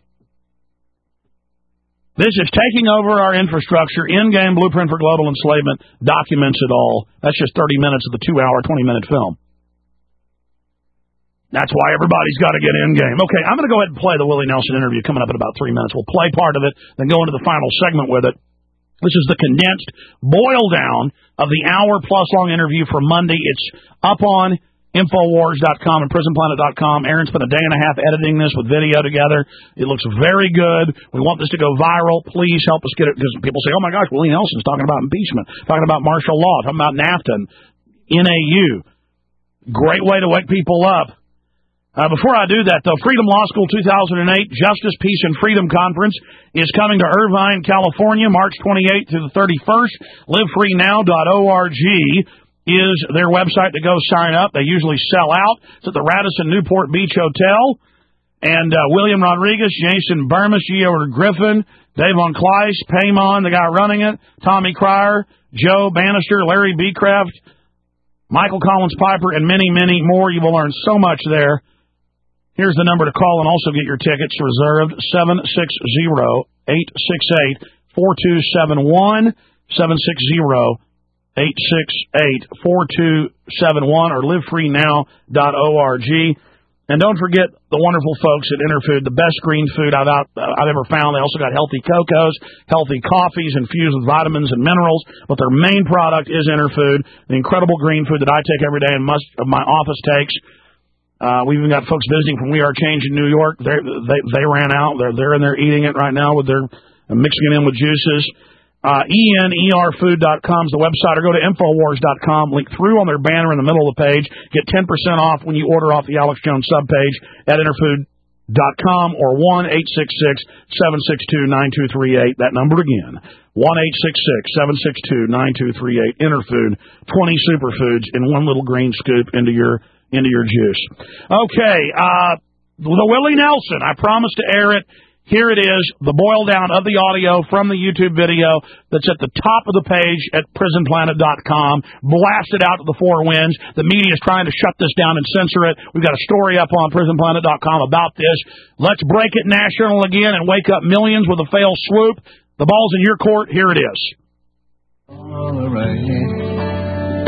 This is taking over our infrastructure. In-game blueprint for global enslavement documents it all. That's just thirty minutes of the two-hour, twenty-minute film. That's why everybody's got to get in-game. Okay, I'm going to go ahead and play the Willie Nelson interview coming up in about three minutes. We'll play part of it, then go into the final segment with it. This is the condensed boil-down of the hour-plus-long interview for Monday. It's up on Infowars dot com and Prison Planet dot com. Aaron spent a day and a half editing this with video together. It looks very good. We want this to go viral. Please help us get it, because people say, oh, my gosh, Willie Nelson's talking about impeachment, talking about martial law, talking about NAFTA, N A U. Great way to wake people up. Uh, before I do that, though, Freedom Law School two thousand eight Justice, Peace, and Freedom Conference is coming to Irvine, California, March twenty-eighth to the thirty-first. live free now dot org is their website to go sign up. They usually sell out. It's at the Radisson Newport Beach Hotel. And uh, William Rodriguez, Jason Burmis, Gio Griffin, Davon Kleiss, Paymon, the guy running it, Tommy Cryer, Joe Bannister, Larry Becraft, Michael Collins Piper, and many, many more. You will learn so much there. Here's the number to call and also get your tickets reserved, seven six zero, eight six eight, four two seven one, seven six zero, eight six eight, four two seven one, or live free now dot org. And don't forget the wonderful folks at Interfood, the best green food I've, out, I've ever found. They also got healthy cocos, healthy coffees infused with vitamins and minerals, but their main product is Interfood, the incredible green food that I take every day and most of my office takes. Uh, we've even got folks visiting from We Are Change in New York. They're, they they ran out. They're there and they're eating it right now with their mixing it in with juices. Uh, E N E R food dot com is the website, or go to Infowars dot com, link through on their banner in the middle of the page. Get ten percent off when you order off the Alex Jones subpage at Interfood dot com or one eight six six, seven six two, nine two three eight. That number again, one eight six six, seven six two, nine two three eight. Interfood, twenty superfoods in one little green scoop into your into your juice. Okay, uh, the Willie Nelson, I promised to air it. Here it is, the boil down of the audio from the YouTube video that's at the top of the page at Prison Planet dot com. Blast it out to the four winds. The media is trying to shut this down and censor it. We've got a story up on Prison Planet dot com about this. Let's break it national again and wake up millions with a failed swoop. The ball's in your court. Here it is. All right.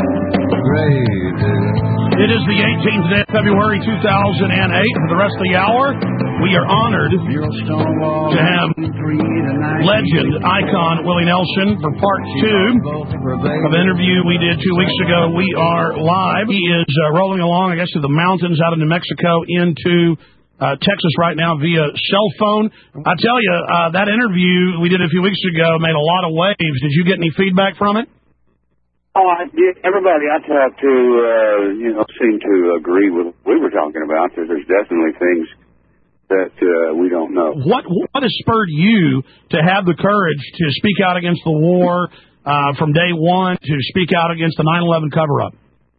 Great. It is the eighteenth day of February two thousand eight. For the rest of the hour, We are honored to have legend, icon Willie Nelson for part two of an interview we did two weeks ago. We are live. He is uh, rolling along, I guess, through the mountains out of New Mexico into uh, Texas right now via cell phone. I tell you, uh, that interview we did a few weeks ago made a lot of waves. Did you get any feedback from it? Oh, I did. Everybody I talked to, uh, you know, seemed to agree with what we were talking about. That there's definitely things that uh, we don't know. What what has spurred you to have the courage to speak out against the war uh, from day one, to speak out against the nine eleven cover-up?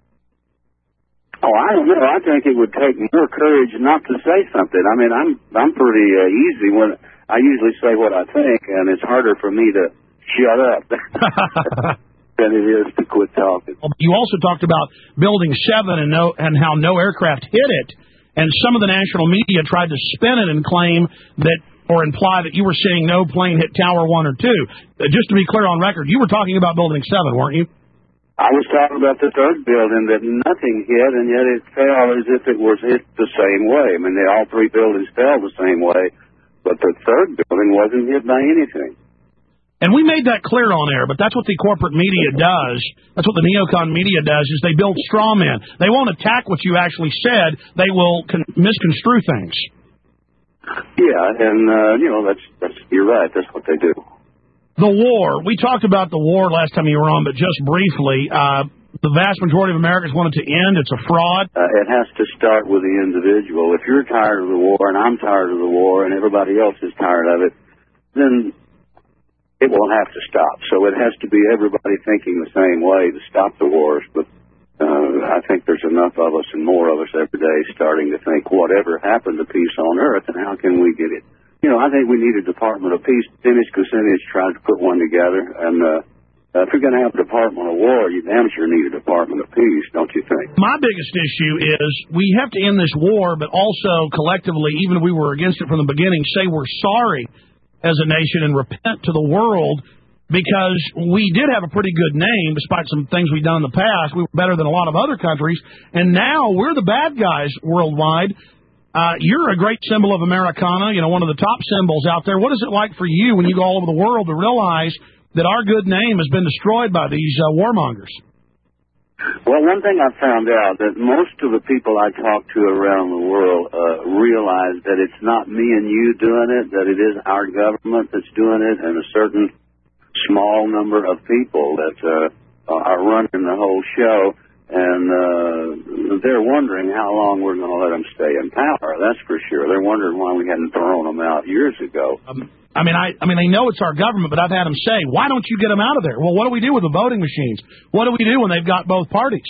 Oh, I don't know. I think it would take more courage not to say something. I mean, I'm I'm pretty uh, easy when I usually say what I think, and it's harder for me to shut up than it is to quit talking. You also talked about Building seven and no and how no aircraft hit it, and some of the national media tried to spin it and claim that or imply that you were saying no plane hit Tower one or two. Uh, just to be clear on record, you were talking about Building seven, weren't you? I was talking about the third building that nothing hit, and yet it fell as if it was hit the same way. I mean, they, all three buildings fell the same way, but the third building wasn't hit by anything. And we made that clear on air, but that's what the corporate media does. That's what the neocon media does, is they build straw men. They won't attack what you actually said. They will con- misconstrue things. Yeah, and, uh, you know, that's, that's you're right. That's what they do. The war. We talked about the war last time you were on, but just briefly. Uh, the vast majority of Americans want it to end. It's a fraud. Uh, it has to start with the individual. If you're tired of the war, and I'm tired of the war, and everybody else is tired of it, then it won't have to stop. So it has to be everybody thinking the same way to stop the wars. But uh, I think there's enough of us and more of us every day starting to think, whatever happened to peace on earth, and how can we get it? You know, I think we need a Department of Peace. Dennis Kucinich tried to put one together. And uh, if you're going to have a Department of War, you damn sure need a Department of Peace, don't you think? My biggest issue is we have to end this war, but also collectively, even if we were against it from the beginning, say we're sorry as a nation and repent to the world, because we did have a pretty good name despite some things we've done in the past. We were better than a lot of other countries, and now we're the bad guys worldwide. Uh, you're a great symbol of Americana, you know, one of the top symbols out there. What is it like for you when you go all over the world to realize that our good name has been destroyed by these uh, warmongers? Well, one thing I found out, that most of the people I talk to around the world uh, realize that it's not me and you doing it, that it is our government that's doing it, and a certain small number of people that uh, are running the whole show, and uh, they're wondering how long we're going to let them stay in power. That's for sure. They're wondering why we hadn't thrown them out years ago. Um, I mean, I, I mean, they know it's our government, but I've had them say, why don't you get them out of there? Well, what do we do with the voting machines? What do we do when they've got both parties?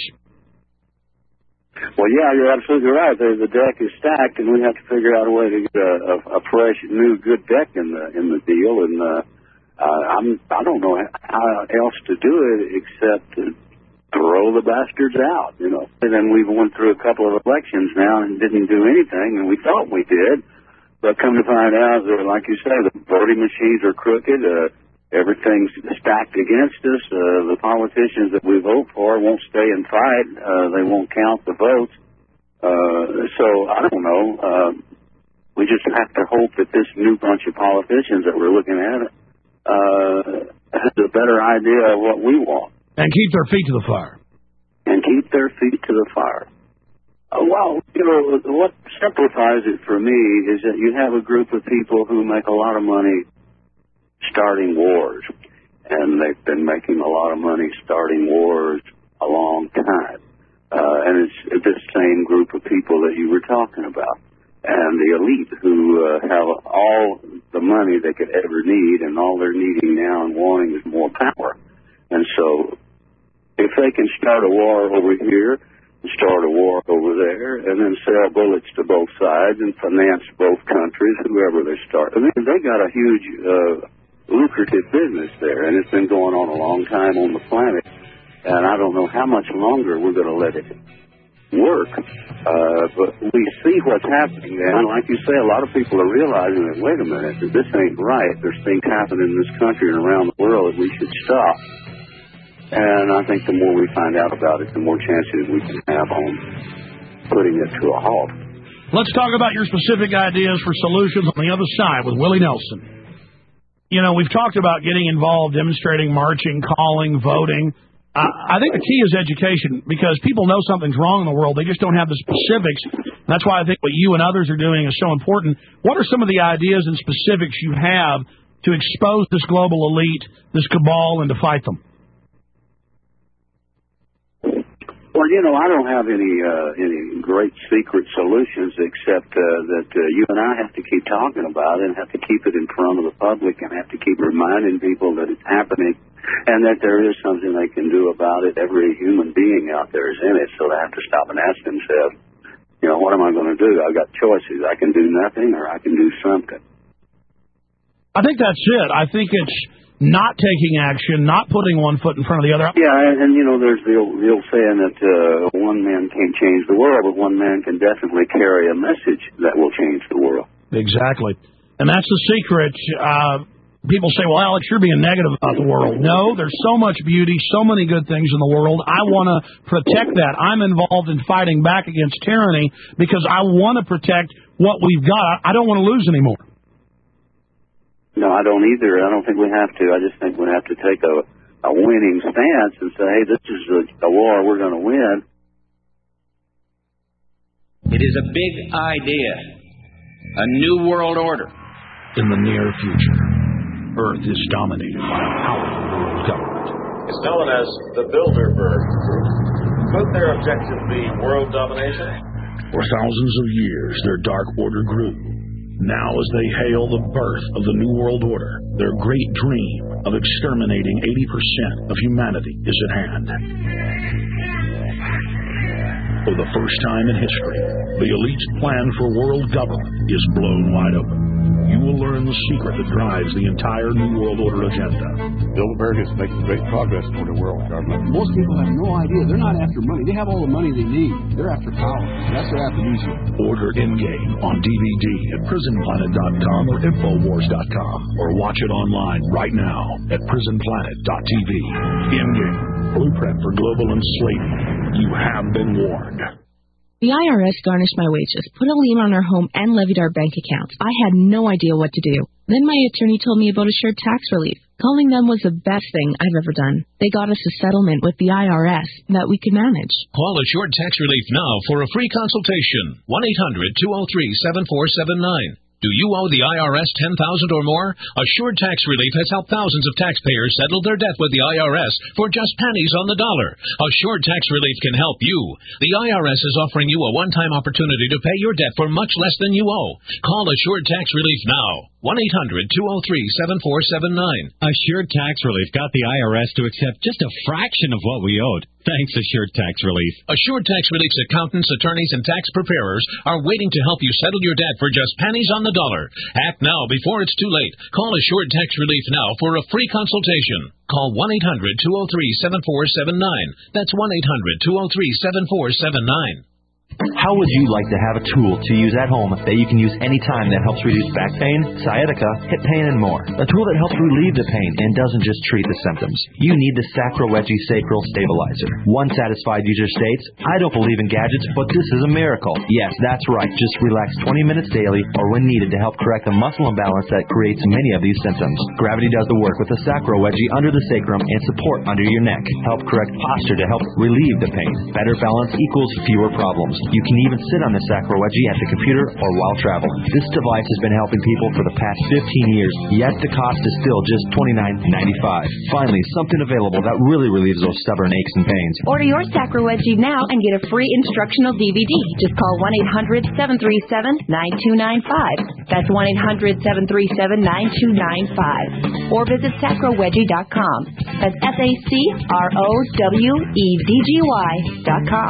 Well, yeah, you're absolutely right. The, the deck is stacked, and we have to figure out a way to get a, a, a fresh, new, good deck in the in the deal. And uh, uh, I'm I don't know how else to do it except to throw the bastards out, you know. And then we went through a couple of elections now and didn't do anything, and we thought we did. But come to find out that, like you say, the voting machines are crooked. Uh, everything's stacked against us. Uh, the politicians that we vote for won't stay and fight. Uh, they won't count the votes. Uh, so I don't know. Uh, we just have to hope that this new bunch of politicians that we're looking at uh, has a better idea of what we want. And keep their feet to the fire. And keep their feet to the fire. Uh, well, you know, what simplifies it for me is that you have a group of people who make a lot of money starting wars. And they've been making a lot of money starting wars a long time. Uh, and it's this same group of people that you were talking about. And the elite who uh, have all the money they could ever need, and all they're needing now and wanting is more power. And so if they can start a war over here, start a war over there, and then sell bullets to both sides and finance both countries, whoever they start. I mean, they got a huge, uh, lucrative business there, and it's been going on a long time on the planet, and I don't know how much longer we're going to let it work. Uh, but we see what's happening there, and like you say, a lot of people are realizing that, wait a minute, that this ain't right. There's things happening in this country and around the world that we should stop. And I think the more we find out about it, the more chances we can have on putting it to a halt. Let's talk about your specific ideas for solutions on the other side with Willie Nelson. You know, we've talked about getting involved, demonstrating, marching, calling, voting. Uh, I think the key is education, because people know something's wrong in the world. They just don't have the specifics. That's why I think what you and others are doing is so important. What are some of the ideas and specifics you have to expose this global elite, this cabal, and to fight them? Well, you know, I don't have any uh, any great secret solutions except uh, that uh, you and I have to keep talking about it and have to keep it in front of the public and have to keep reminding people that it's happening and that there is something they can do about it. Every human being out there is in it, so they have to stop and ask themselves, you know, what am I going to do? I've got choices. I can do nothing or I can do something. I think that's it. I think it's not taking action, not putting one foot in front of the other. Yeah, and, and you know, there's the old, the old saying that uh, one man can't change the world, but one man can definitely carry a message that will change the world. Exactly. And that's the secret. Uh, people say, well, Alex, you're being negative about the world. No, there's so much beauty, so many good things in the world. I want to protect that. I'm involved in fighting back against tyranny because I want to protect what we've got. I don't want to lose anymore. No, I don't either. I don't think we have to. I just think we have to take a, a winning stance and say, hey, this is a, a war we're going to win. It is a big idea, a new world order. In the near future, Earth is dominated by a powerful world government. It's known as the Bilderberg Group. Could their objective be world domination? For thousands of years, their dark order grew. Now, as they hail the birth of the New World Order, their great dream of exterminating eighty percent of humanity is at hand. For the first time in history, the elite's plan for world government is blown wide open. You will learn the secret that drives the entire New World Order agenda. Bilderberg is making great progress toward a world government. Most people have no idea. They're not after money. They have all the money they need. They're after power. That's their aphrodisiac. Order Endgame on D V D at prison planet dot com or infowars dot com, or watch it online right now at prison planet dot t v. Endgame, blueprint for global enslavement. You have been warned. The I R S garnished my wages, put a lien on our home, and levied our bank accounts. I had no idea what to do. Then my attorney told me about assured tax relief. Calling them was the best thing I've ever done. They got us a settlement with the I R S that we could manage. Call Assured Tax Relief now for a free consultation. one eight hundred two oh three seven four seven nine. Do you owe the I R S ten thousand dollars or more? Assured Tax Relief has helped thousands of taxpayers settle their debt with the I R S for just pennies on the dollar. Assured Tax Relief can help you. The I R S is offering you a one-time opportunity to pay your debt for much less than you owe. Call Assured Tax Relief now. one eight hundred two oh three seven four seven nine. Assured Tax Relief got the I R S to accept just a fraction of what we owed. Thanks, Assured Tax Relief. Assured Tax Relief's accountants, attorneys, and tax preparers are waiting to help you settle your debt for just pennies on the dollar. Act now before it's too late. Call Assured Tax Relief now for a free consultation. Call one eight hundred two oh three seven four seven nine. That's one eight hundred two oh three seven four seven nine. How would you like to have a tool to use at home that you can use anytime that helps reduce back pain, sciatica, hip pain, and more? A tool that helps relieve the pain and doesn't just treat the symptoms. You need the Sacrowegie Sacral Stabilizer. One satisfied user states, I don't believe in gadgets, but this is a miracle. Yes, that's right. Just relax twenty minutes daily or when needed to help correct the muscle imbalance that creates many of these symptoms. Gravity does the work with the Sacrowegie under the sacrum and support under your neck. Help correct posture to help relieve the pain. Better balance equals fewer problems. You can even sit on the Sacrowegie at the computer or while traveling. This device has been helping people for the past fifteen years, yet the cost is still just twenty-nine ninety-five. Finally, something available that really relieves those stubborn aches and pains. Order your Sacrowegie now and get a free instructional D V D. Just call one eight hundred seven three seven nine two nine five. That's one eight hundred seven three seven nine two nine five. Or visit sacrowegie dot com. That's S A C R O W E D G Y dot com.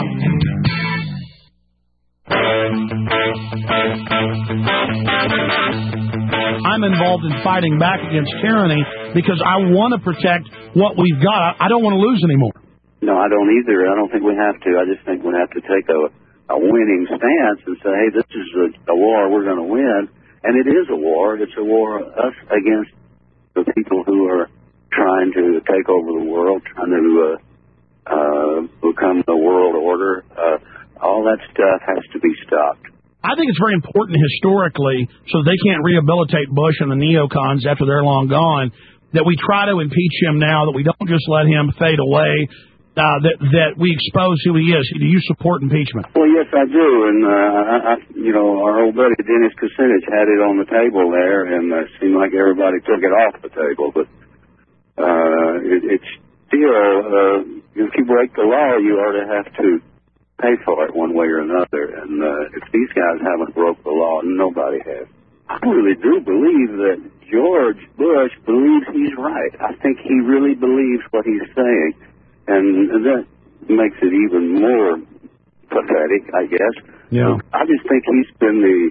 I'm involved in fighting back against tyranny because I want to protect what we've got. I don't want to lose anymore. No, I don't either. I don't think we have to. I just think we have to take a, a winning stance and say, hey, this is a, a war we're going to win. And it is a war. It's a war us against the people who are trying to take over the world, trying to uh, uh, become the world order. Uh, all that stuff has to be stopped. I think it's very important historically, so they can't rehabilitate Bush and the neocons after they're long gone, that we try to impeach him now, that we don't just let him fade away, uh, that that we expose who he is. Do you support impeachment? Well, yes, I do. And, uh, I, I, you know, our old buddy Dennis Kucinich had it on the table there, and it seemed like everybody took it off the table. But uh, it, it's still, uh, if you break the law, you ought to have to pay for it one way or another. And uh, if these guys haven't broke the law, nobody has. I really do believe that George Bush believes he's right. I think he really believes what he's saying. And that makes it even more pathetic, I guess. Yeah. I just think he's been the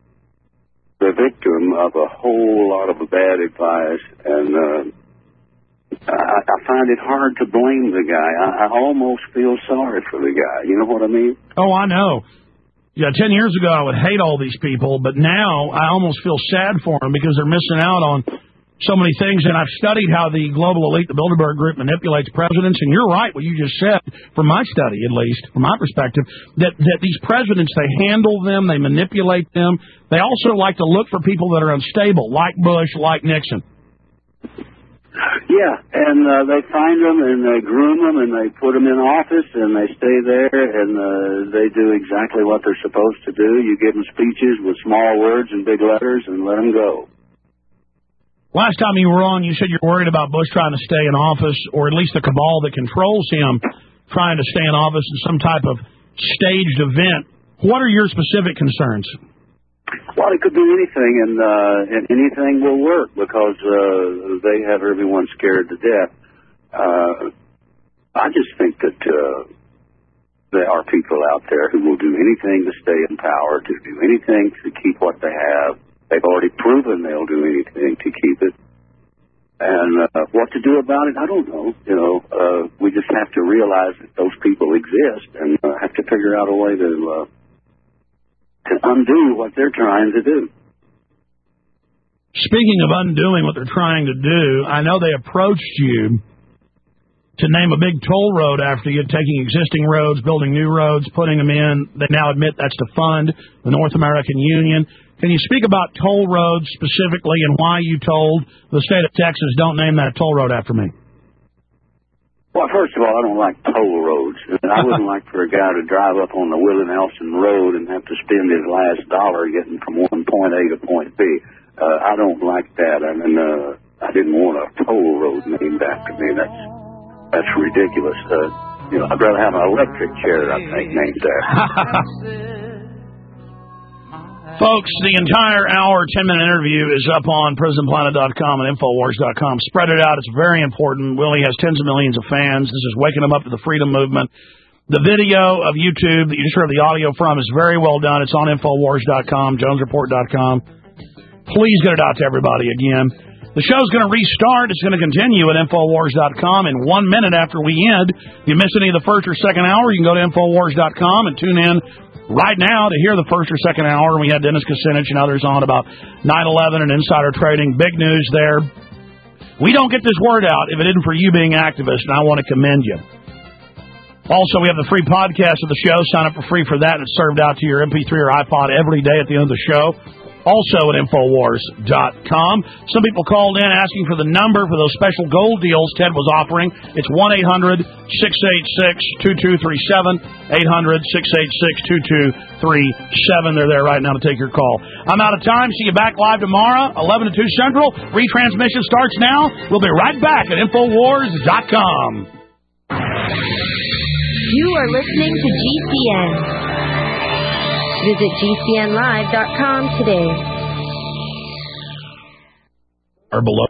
the victim of a whole lot of bad advice, and uh, I, I find it hard to blame the guy. I, I almost feel sorry for the guy. You know what I mean? Oh, I know. Yeah, ten years ago I would hate all these people, but now I almost feel sad for them because they're missing out on so many things. And I've studied how the global elite, the Bilderberg Group, manipulates presidents. And you're right, what you just said, from my study at least, from my perspective, that, that these presidents, they handle them, they manipulate them. They also like to look for people that are unstable, like Bush, like Nixon. Yeah, and uh, they find them and they groom them and they put them in office and they stay there and uh, they do exactly what they're supposed to do. You give them speeches with small words and big letters and let them go. Last time you were on, you said you're worried about Bush trying to stay in office, or at least the cabal that controls him trying to stay in office in some type of staged event. What are your specific concerns? Well, it could be anything, and, uh, and anything will work because uh, they have everyone scared to death. Uh, I just think that uh, there are people out there who will do anything to stay in power, to do anything to keep what they have. They've already proven they'll do anything to keep it. And uh, what to do about it, I don't know. You know, uh, we just have to realize that those people exist and uh, have to figure out a way to uh, to undo what they're trying to do. Speaking of undoing what they're trying to do, I know they approached you to name a big toll road after you, taking existing roads, building new roads, putting them in. They now admit that's to fund the North American Union. Can you speak about toll roads specifically and why you told the state of Texas, don't name that toll road after me? Well, first of all, I don't like toll roads. I wouldn't like for a guy to drive up on the Willie Nelson Road and have to spend his last dollar getting from one point A to point B. Uh, I don't like that. I mean, uh, I didn't want a toll road named after me. That's that's ridiculous. Uh, you know, I'd rather have an electric chair, I think, named after. Folks, the entire hour, ten-minute interview is up on prison planet dot com and infowars dot com. Spread it out. It's very important. Willie has tens of millions of fans. This is waking them up to the freedom movement. The video of YouTube that you just heard the audio from is very well done. It's on infowars dot com, jones report dot com. Please get it out to everybody again. The show's going to restart. It's going to continue at infowars dot com. In one minute after we end, if you miss any of the first or second hour, you can go to infowars dot com and tune in right now to hear the first or second hour. We had Dennis Kucinich and others on about nine eleven and insider trading. Big news there. We don't get this word out if it isn't for you being activists, and I want to commend you. Also, we have the free podcast of the show. Sign up for free for that, and it's served out to your M P three or iPod every day at the end of the show. Also at infowars dot com. Some people called in asking for the number for those special gold deals Ted was offering. It's one eight hundred six eight six two two three seven, eight hundred six eight six two two three seven. They're there right now to take your call. I'm out of time. See you back live tomorrow, eleven to two Central. Retransmission starts now. We'll be right back at infowars dot com. You are listening to G C N. Visit G C N live dot com today. Or below.